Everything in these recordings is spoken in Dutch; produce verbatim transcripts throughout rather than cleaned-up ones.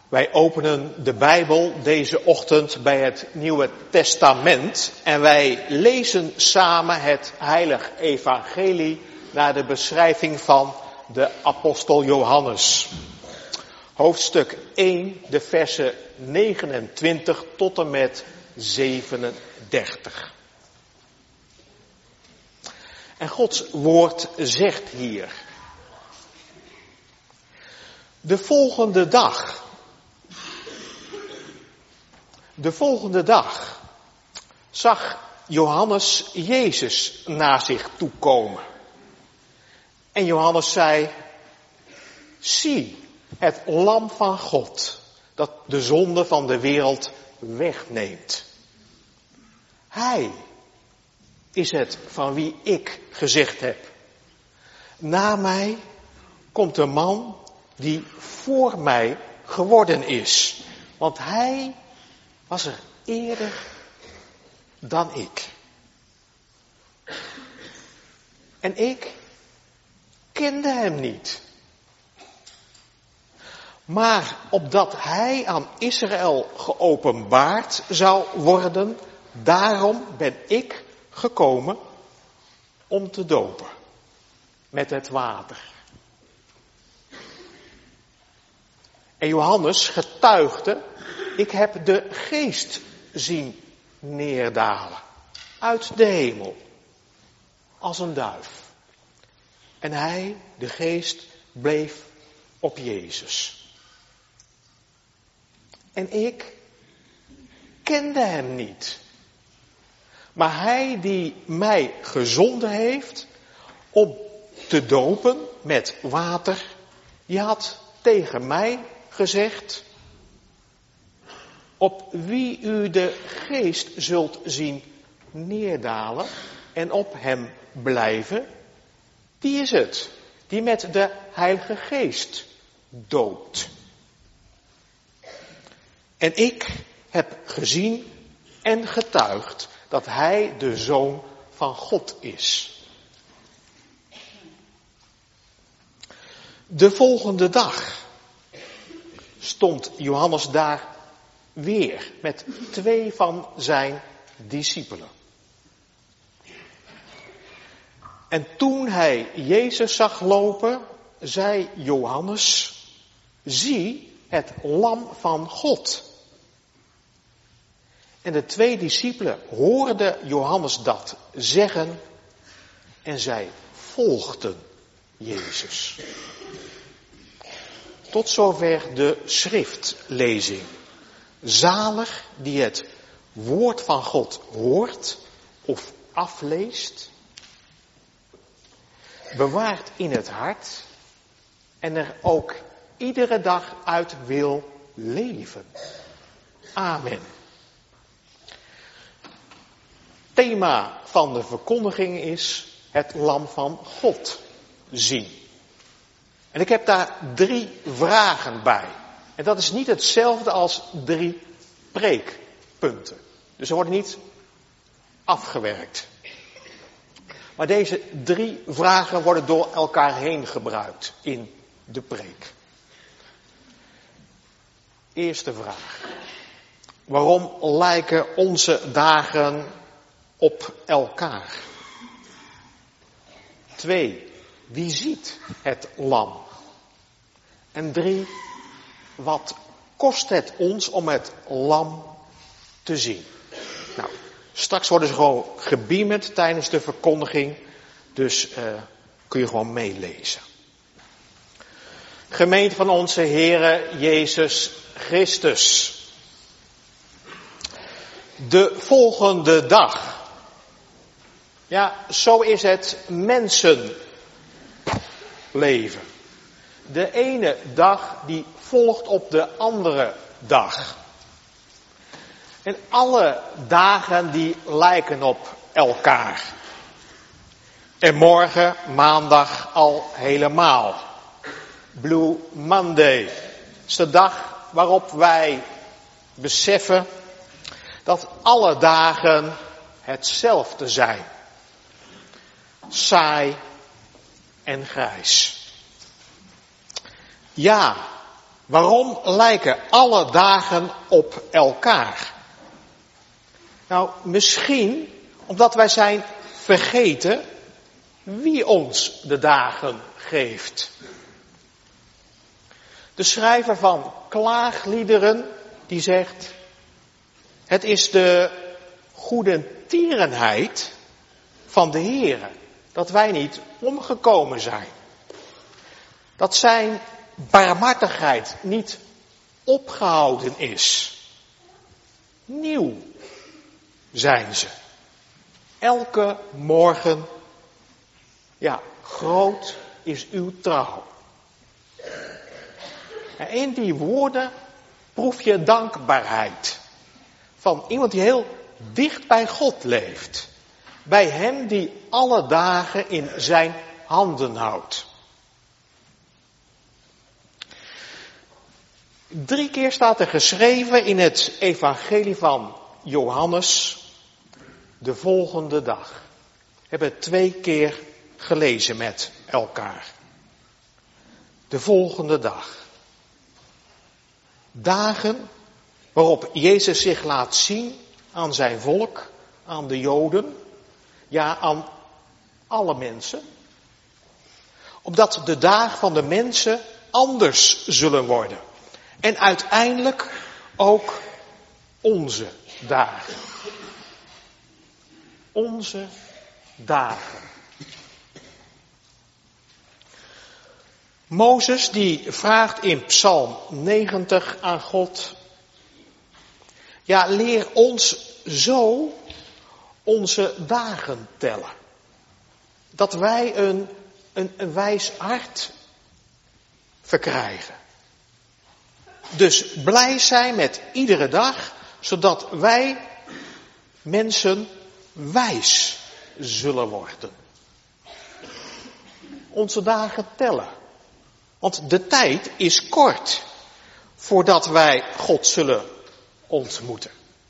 Wij openen de Bijbel deze ochtend bij het Nieuwe Testament en wij lezen samen het Heilig Evangelie naar de beschrijving van de apostel Johannes. Hoofdstuk één, de versen negenentwintig tot en met zevenendertig. En Gods woord zegt hier: De volgende dag, de volgende dag zag Johannes Jezus naar zich toe komen. En Johannes zei: Zie, het lam van God, dat de zonde van de wereld wegneemt. Hij is het van wie ik gezegd heb: Na mij komt een man die voor mij geworden is. Want hij was er eerder dan ik. En ik kende hem niet. Maar opdat hij aan Israël geopenbaard zou worden, daarom ben ik gekomen om te dopen met het water. En Johannes getuigde: Ik heb de geest zien neerdalen uit de hemel als een duif. En hij, de geest, bleef op Jezus. En ik kende hem niet. Maar hij die mij gezonden heeft om te dopen met water, die had tegen mij gezegd: Op wie u de geest zult zien neerdalen en op hem blijven, die is het, die met de Heilige Geest doopt. En ik heb gezien en getuigd dat hij de Zoon van God is. De volgende dag stond Johannes daar weer met twee van zijn discipelen. En toen hij Jezus zag lopen, zei Johannes: Zie, het lam van God. En de twee discipelen hoorden Johannes dat zeggen en zij volgden Jezus. Tot zover de schriftlezing. Zalig die het woord van God hoort of afleest, bewaart in het hart en er ook iedere dag uit wil leven. Amen. Thema van de verkondiging is het lam van God zien. En ik heb daar drie vragen bij. En dat is niet hetzelfde als drie preekpunten. Dus ze worden niet afgewerkt. Maar deze drie vragen worden door elkaar heen gebruikt in de preek. Eerste vraag. Waarom lijken onze dagen op elkaar? Twee. Wie ziet het lam? En drie. Wat kost het ons om het lam te zien? Nou, straks worden ze gewoon gebeamd tijdens de verkondiging. Dus uh, kun je gewoon meelezen. Gemeente van onze Heere Jezus Christus. De volgende dag. Ja, zo is het mensenleven. De ene dag die volgt op de andere dag. En alle dagen die lijken op elkaar. En morgen, maandag, al helemaal. Blue Monday is de dag waarop wij beseffen dat alle dagen hetzelfde zijn. Saai en grijs. Ja, Waarom lijken alle dagen op elkaar? Nou, misschien omdat wij zijn vergeten wie ons de dagen geeft. De schrijver van klaagliederen die zegt: het is de goedertierenheid van de Heere dat wij niet omgekomen zijn. Dat zijn barmhartigheid niet opgehouden is. Nieuw zijn ze. Elke morgen, ja, groot is uw trouw. En in die woorden proef je dankbaarheid van iemand die heel dicht bij God leeft. Bij hem die alle dagen in zijn handen houdt. Drie keer staat er geschreven in het evangelie van Johannes: de volgende dag. We hebben het twee keer gelezen met elkaar. De volgende dag. Dagen waarop Jezus zich laat zien aan zijn volk, aan de Joden, ja, aan alle mensen. Opdat de dagen van de mensen anders zullen worden. En uiteindelijk ook onze dagen. Onze dagen. Mozes die vraagt in Psalm negentig aan God: ja, leer ons zo onze dagen tellen. Dat wij een, een, een wijs hart verkrijgen. Dus blij zijn met iedere dag, zodat wij mensen wijs zullen worden. Onze dagen tellen. Want de tijd is kort voordat wij God zullen ontmoeten.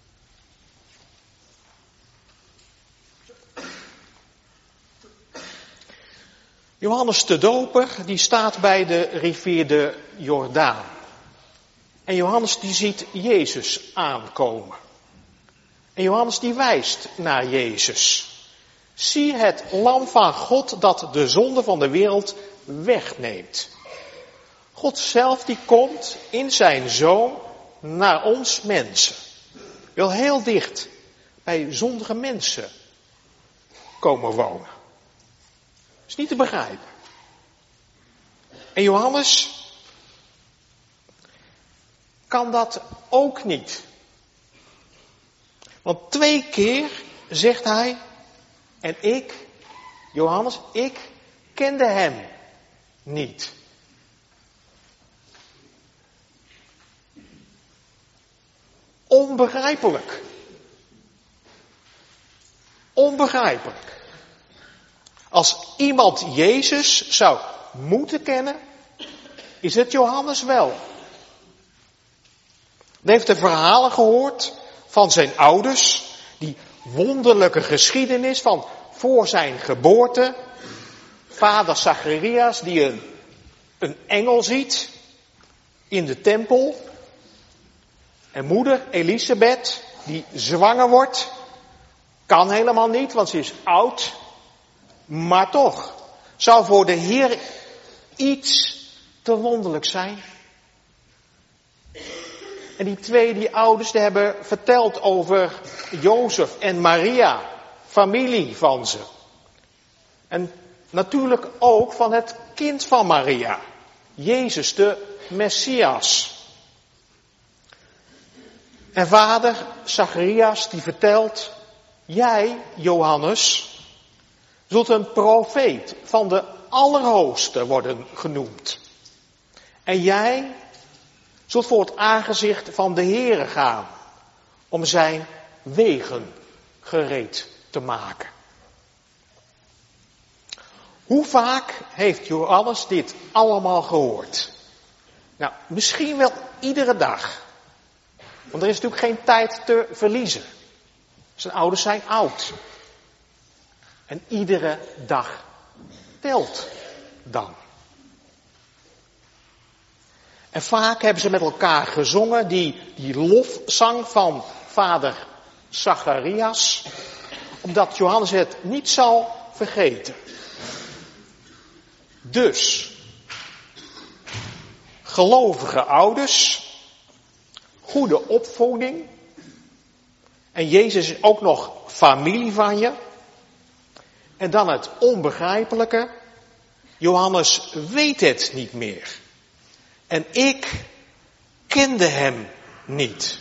Johannes de Doper, die staat bij de rivier de Jordaan. En Johannes die ziet Jezus aankomen. En Johannes die wijst naar Jezus. Zie het lam van God dat de zonde van de wereld wegneemt. God zelf die komt in zijn Zoon naar ons mensen. Wil heel dicht bij zondige mensen komen wonen. Dat is niet te begrijpen. En Johannes kan dat ook niet. Want twee keer zegt hij: en ik, Johannes, ik kende hem niet. Onbegrijpelijk. Onbegrijpelijk. Als iemand Jezus zou moeten kennen, is het Johannes wel. Hij heeft de verhalen gehoord van zijn ouders, die wonderlijke geschiedenis van voor zijn geboorte. Vader Zacharias die een, een engel ziet in de tempel. En moeder Elisabeth die zwanger wordt. Kan helemaal niet, want ze is oud. Maar toch, zou voor de Heer iets te wonderlijk zijn. En die twee, die ouders, die hebben verteld over Jozef en Maria, familie van ze. En natuurlijk ook van het kind van Maria, Jezus, de Messias. En vader Zacharias die vertelt: jij, Johannes, zult een profeet van de Allerhoogste worden genoemd. En jij zult voor het aangezicht van de Heere gaan om zijn wegen gereed te maken. Hoe vaak heeft Johannes dit allemaal gehoord? Nou, misschien wel iedere dag. Want er is natuurlijk geen tijd te verliezen. Zijn ouders zijn oud. En iedere dag telt dan. En vaak hebben ze met elkaar gezongen die, die lofzang van vader Zacharias, omdat Johannes het niet zal vergeten. Dus, gelovige ouders, goede opvoeding, en Jezus is ook nog familie van je. En dan het onbegrijpelijke, Johannes weet het niet meer. En ik kende hem niet.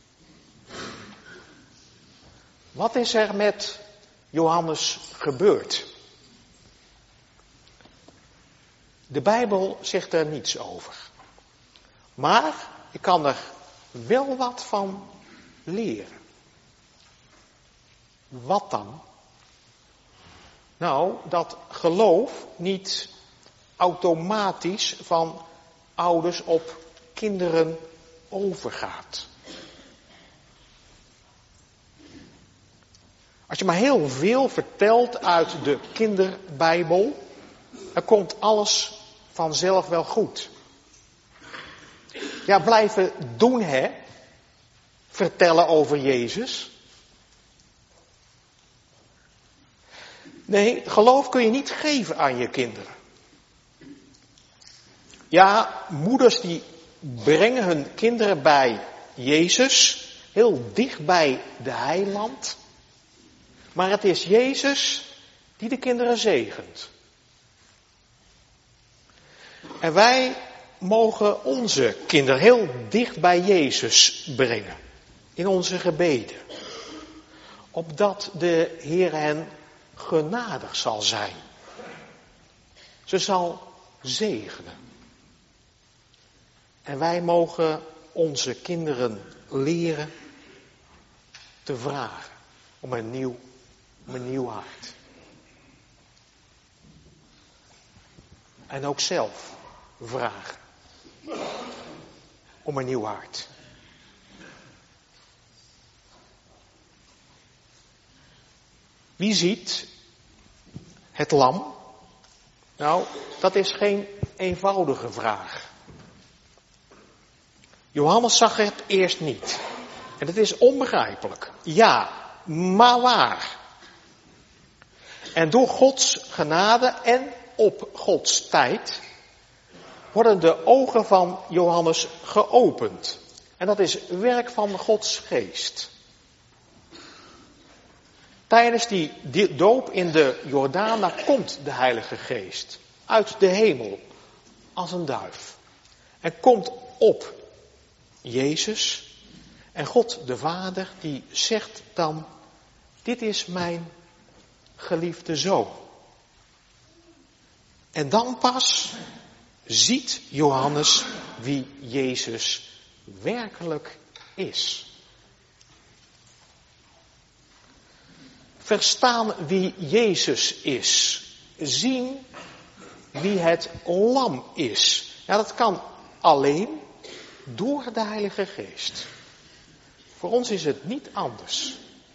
Wat is er met Johannes gebeurd? De Bijbel zegt er niets over. Maar ik kan er wel wat van leren. Wat dan? Nou, dat geloof niet automatisch van ouders op kinderen overgaat. Als je maar heel veel vertelt uit de kinderbijbel, dan komt alles vanzelf wel goed. Ja, blijven doen hè, vertellen over Jezus. Nee, geloof kun je niet geven aan je kinderen. Ja, moeders die brengen hun kinderen bij Jezus, heel dicht bij de heiland. Maar het is Jezus die de kinderen zegent. En wij mogen onze kinderen heel dicht bij Jezus brengen. In onze gebeden. Opdat de Heer hen genadig zal zijn. Ze zal zegenen. En wij mogen onze kinderen leren te vragen om een nieuw, om een nieuw hart. En ook zelf vragen om een nieuw hart. Wie ziet het lam? Nou, dat is geen eenvoudige vraag. Johannes zag het eerst niet. En het is onbegrijpelijk. Ja, maar waar? En door Gods genade en op Gods tijd worden de ogen van Johannes geopend. En dat is werk van Gods geest. Tijdens die doop in de Jordaan, daar komt de Heilige Geest uit de hemel als een duif. En komt op Jezus. En God de Vader die zegt dan, dit is mijn geliefde zoon. En dan pas ziet Johannes wie Jezus werkelijk is. Verstaan wie Jezus is. Zien wie het lam is. Ja, dat kan alleen door de Heilige Geest. Voor ons is het niet anders.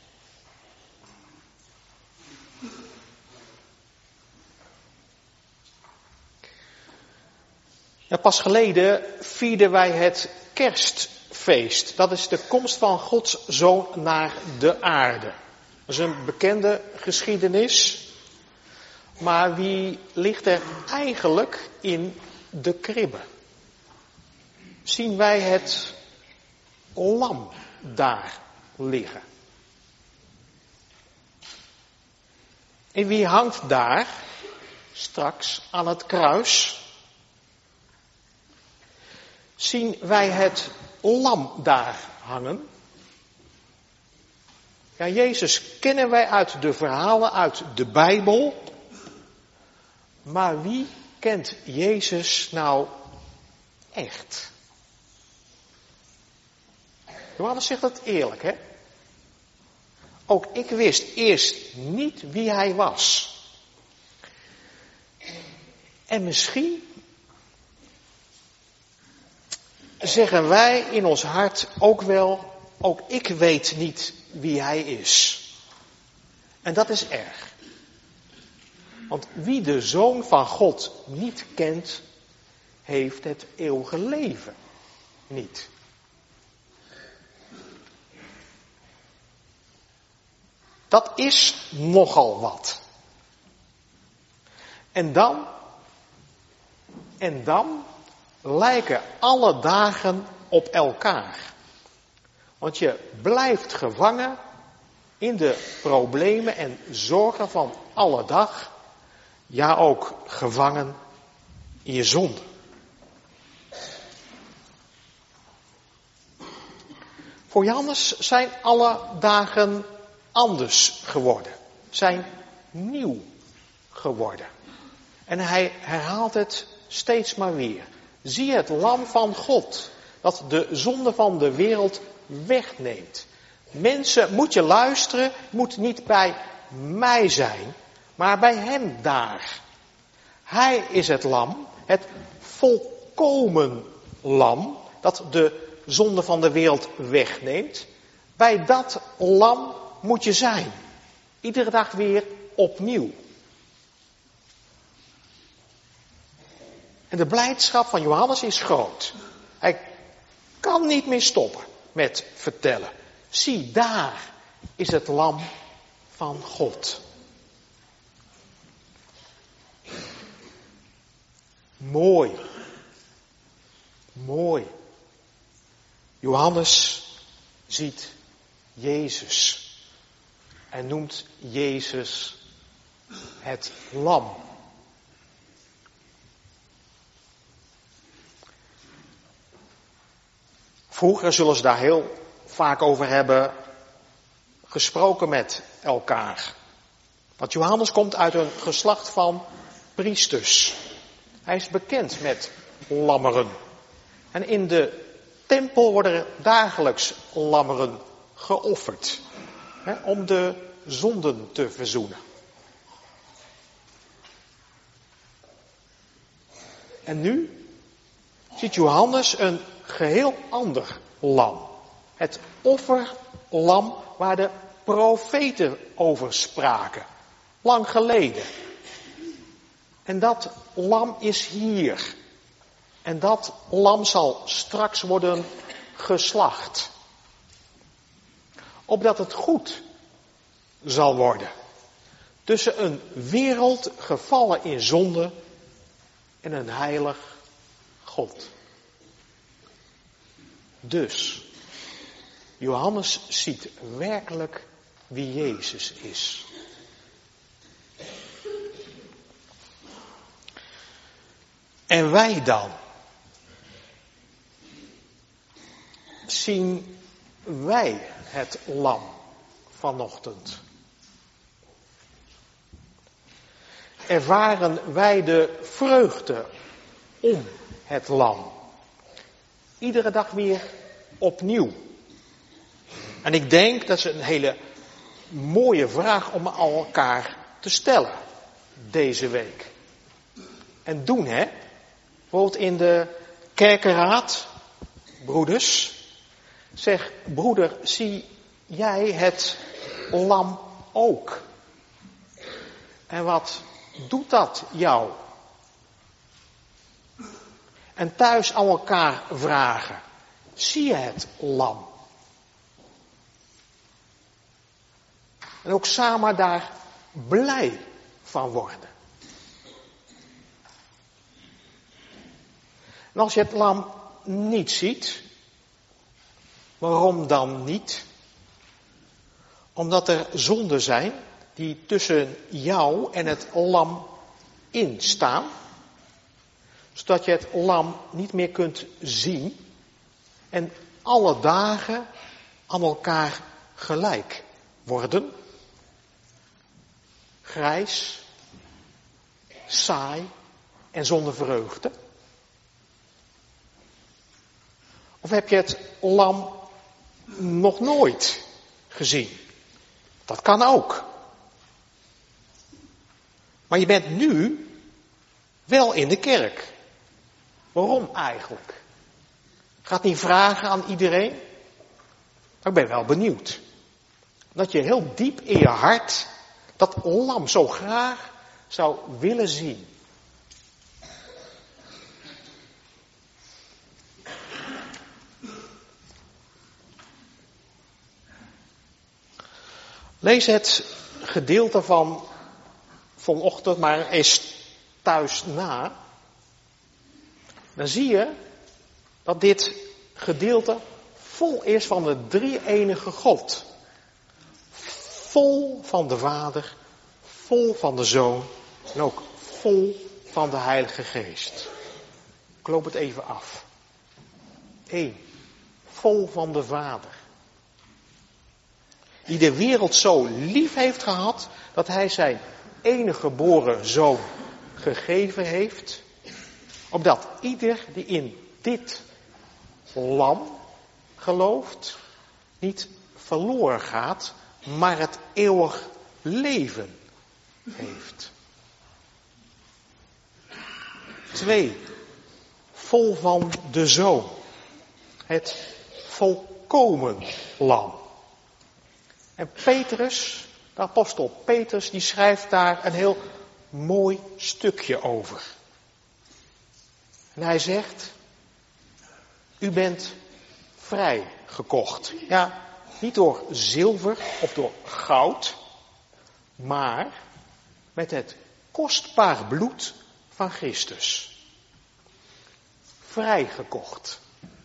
Ja, pas geleden vierden wij het kerstfeest. Dat is de komst van Gods Zoon naar de aarde. Dat is een bekende geschiedenis. Maar wie ligt er eigenlijk in de kribbe? Zien wij het lam daar liggen? En wie hangt daar straks aan het kruis? Zien wij het lam daar hangen? Ja, Jezus kennen wij uit de verhalen uit de Bijbel. Maar wie kent Jezus nou echt? Johannes zegt dat eerlijk, hè? Ook ik wist eerst niet wie hij was. En misschien zeggen wij in ons hart ook wel, ook ik weet niet wie hij is. En dat is erg. Want wie de Zoon van God niet kent, heeft het eeuwige leven niet. Dat is nogal wat. En dan, en dan lijken alle dagen op elkaar. Want je blijft gevangen in de problemen en zorgen van alle dag. Ja, ook gevangen in je zonde. Voor Johannes zijn alle dagen anders geworden. Zijn nieuw geworden. En hij herhaalt het steeds maar weer. Zie het lam van God, dat de zonde van de wereld wegneemt. Mensen, moet je luisteren, moet niet bij mij zijn, maar bij hem daar. Hij is het lam, het volkomen lam, dat de zonde van de wereld wegneemt. Bij dat lam moet je zijn. Iedere dag weer opnieuw. En de blijdschap van Johannes is groot. Hij kan niet meer stoppen met vertellen. Zie, daar is het lam van God. Mooi. Mooi. Johannes ziet Jezus. En noemt Jezus het lam. Vroeger zullen ze daar heel vaak over hebben gesproken met elkaar. Want Johannes komt uit een geslacht van priesters. Hij is bekend met lammeren. En in de tempel worden er dagelijks lammeren geofferd. Hè, om de zonden te verzoenen. En nu ziet Johannes een geheel ander lam. Het offerlam waar de profeten over spraken. Lang geleden. En dat lam is hier. En dat lam zal straks worden geslacht. Opdat het goed zal worden. Tussen een wereld gevallen in zonde en een heilig God. Dus, Johannes ziet werkelijk wie Jezus is. En wij dan? Zien wij het lam vanochtend? Ervaren wij de vreugde om het lam? Iedere dag weer opnieuw. En ik denk dat is een hele mooie vraag om aan elkaar te stellen deze week. En doen, hè? Bijvoorbeeld in de kerkenraad, broeders. Zeg, broeder, zie jij het lam ook? En wat doet dat jou? En thuis aan elkaar vragen. Zie je het lam? En ook samen daar blij van worden. En als je het lam niet ziet, waarom dan niet? Omdat er zonden zijn die tussen jou en het lam instaan. Zodat je het lam niet meer kunt zien. En alle dagen aan elkaar gelijk worden. Grijs, saai en zonder vreugde. Of heb je het lam nog nooit gezien? Dat kan ook. Maar je bent nu wel in de kerk. Waarom eigenlijk? Ik ga het niet vragen aan iedereen. Maar ik ben wel benieuwd. Dat je heel diep in je hart dat lam zo graag zou willen zien. Lees het gedeelte van vanochtend maar eens thuis na. Dan zie je dat dit gedeelte vol is van de drie-enige God. Vol van de Vader, vol van de Zoon en ook vol van de Heilige Geest. Ik loop het even af. Eén, vol van de Vader. Die de wereld zo lief heeft gehad dat hij zijn enige geboren Zoon gegeven heeft. Opdat ieder die in dit lam gelooft niet verloren gaat, maar het eeuwig leven heeft. Twee, vol van de Zoon. Het volkomen lam. En Petrus, de apostel Petrus, die schrijft daar een heel mooi stukje over. En hij zegt, u bent vrijgekocht. Ja, niet door zilver of door goud, maar met het kostbaar bloed van Christus. Vrijgekocht.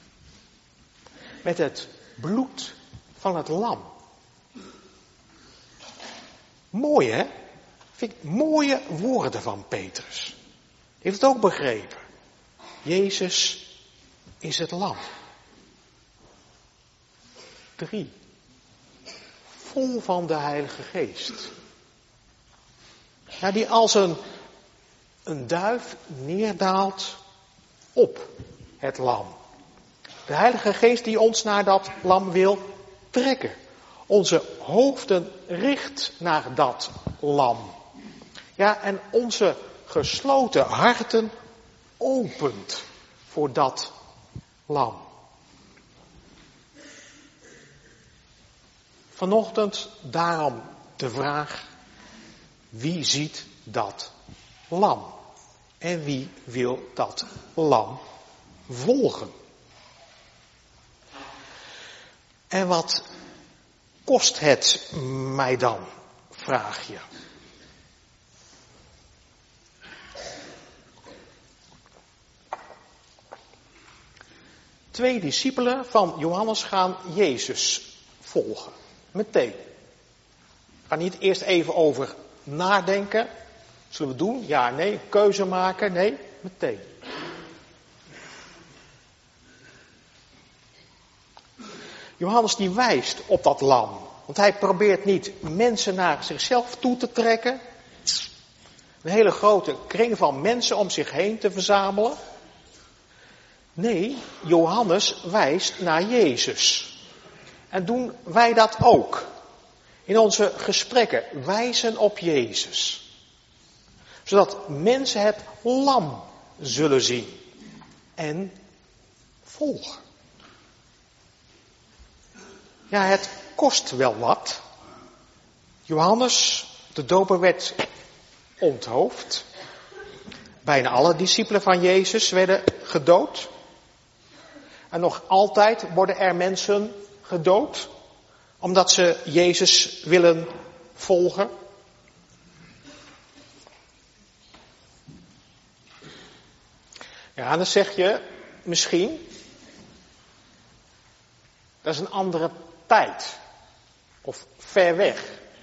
Met het bloed van het lam. Mooi, hè? Vind ik mooie woorden van Petrus. Die heeft het ook begrepen. Jezus is het lam. Drie. Vol van de Heilige Geest. Ja, die als een, een duif neerdaalt op het lam. De Heilige Geest die ons naar dat lam wil trekken. Onze hoofden richt naar dat lam. Ja, en onze gesloten harten opent voor dat lam. Vanochtend daarom de vraag, wie ziet dat lam? En wie wil dat lam volgen? En wat kost het mij dan, vraag je. Twee discipelen van Johannes gaan Jezus volgen. Meteen. Ik ga niet eerst even over nadenken. Zullen we doen? Ja, nee. Keuze maken? Nee. Meteen. Johannes die wijst op dat lam. Want hij probeert niet mensen naar zichzelf toe te trekken. Een hele grote kring van mensen om zich heen te verzamelen. Nee, Johannes wijst naar Jezus. En doen wij dat ook. In onze gesprekken wijzen op Jezus. Zodat mensen het lam zullen zien. En volgen. Ja, het kost wel wat. Johannes, de doper, werd onthoofd. Bijna alle discipelen van Jezus werden gedood. En nog altijd worden er mensen gedood, omdat ze Jezus willen volgen. Ja, dan zeg je misschien, dat is een andere tijd. Of ver weg.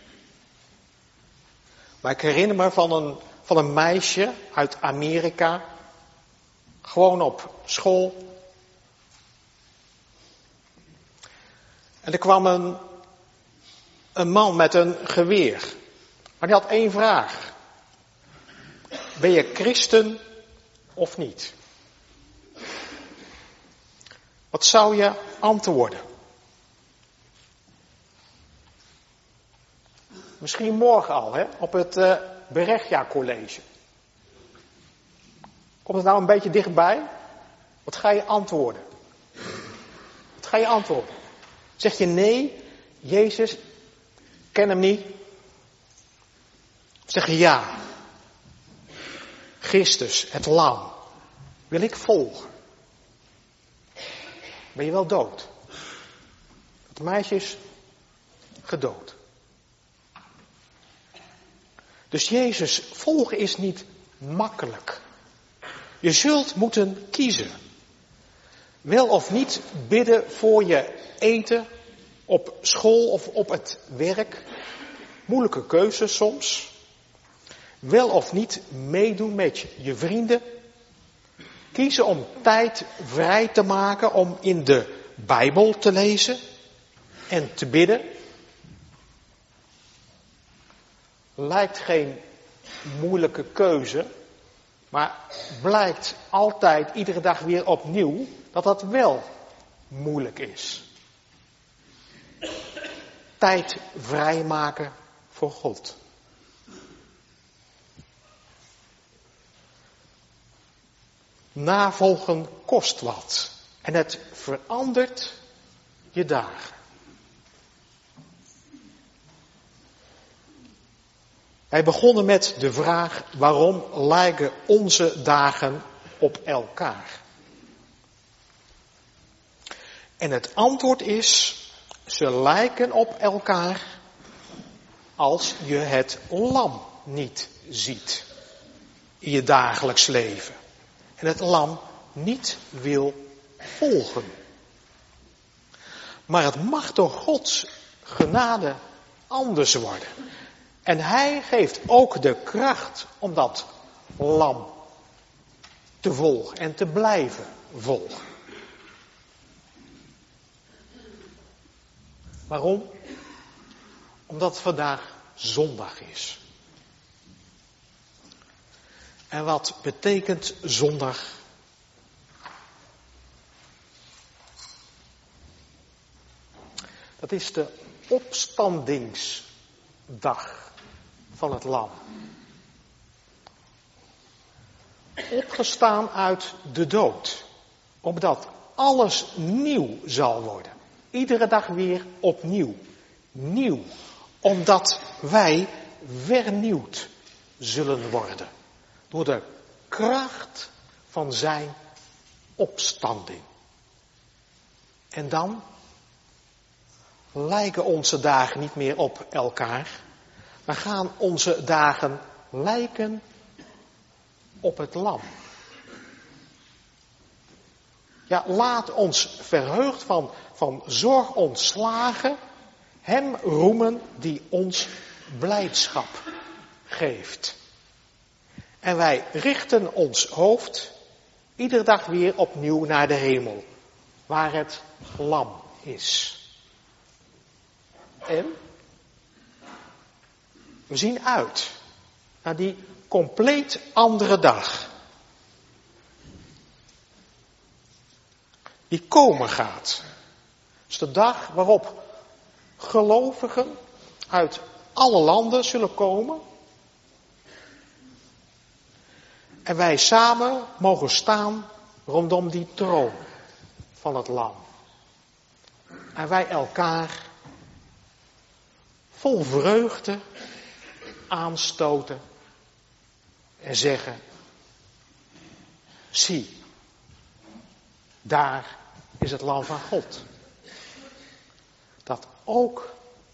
Maar ik herinner me van een, van een meisje uit Amerika. Gewoon op school. En er kwam een, een man met een geweer. Maar die had één vraag. Ben je christen of niet? Wat zou je antwoorden? Misschien morgen al, hè, op het uh, Berechtja College. Komt het nou een beetje dichtbij? Wat ga je antwoorden? Wat ga je antwoorden? Zeg je nee, Jezus, ken hem niet? Zeg je ja, Christus, het lam, wil ik volgen? Ben je wel dood? Het meisje is gedood. Dus Jezus volgen is niet makkelijk. Je zult moeten kiezen. Wel of niet bidden voor je eten, op school of op het werk. Moeilijke keuzes soms. Wel of niet meedoen met je vrienden. Kiezen om tijd vrij te maken om in de Bijbel te lezen en te bidden. Lijkt geen moeilijke keuze, maar blijkt altijd iedere dag weer opnieuw dat dat wel moeilijk is. Tijd vrijmaken voor God. Navolgen kost wat en het verandert je dagen. Wij begonnen met de vraag: waarom lijken onze dagen op elkaar? En het antwoord is: ze lijken op elkaar als je het lam niet ziet in je dagelijks leven. En het lam niet wil volgen. Maar het mag door Gods genade anders worden. En hij geeft ook de kracht om dat lam te volgen en te blijven volgen. Waarom? Omdat het vandaag zondag is. En wat betekent zondag? Dat is de opstandingsdag van het lam. Opgestaan uit de dood. Opdat alles nieuw zal worden. Iedere dag weer opnieuw. Nieuw. Omdat wij vernieuwd zullen worden. Door de kracht van zijn opstanding. En dan lijken onze dagen niet meer op elkaar. Maar gaan onze dagen lijken op het lam. Ja, laat ons verheugd van, van zorg ontslagen hem roemen die ons blijdschap geeft. En wij richten ons hoofd iedere dag weer opnieuw naar de hemel, waar het lam is. En we zien uit naar die compleet andere dag. Die komen gaat. Het is de dag waarop gelovigen uit alle landen zullen komen. En wij samen mogen staan rondom die troon van het lam. En wij elkaar vol vreugde aanstoten en zeggen: zie, daar is het lam van God. Dat ook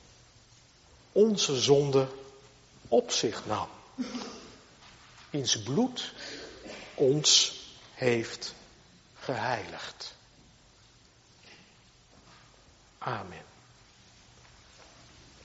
onze zonde op zich nam. Wiens bloed ons heeft geheiligd. Amen.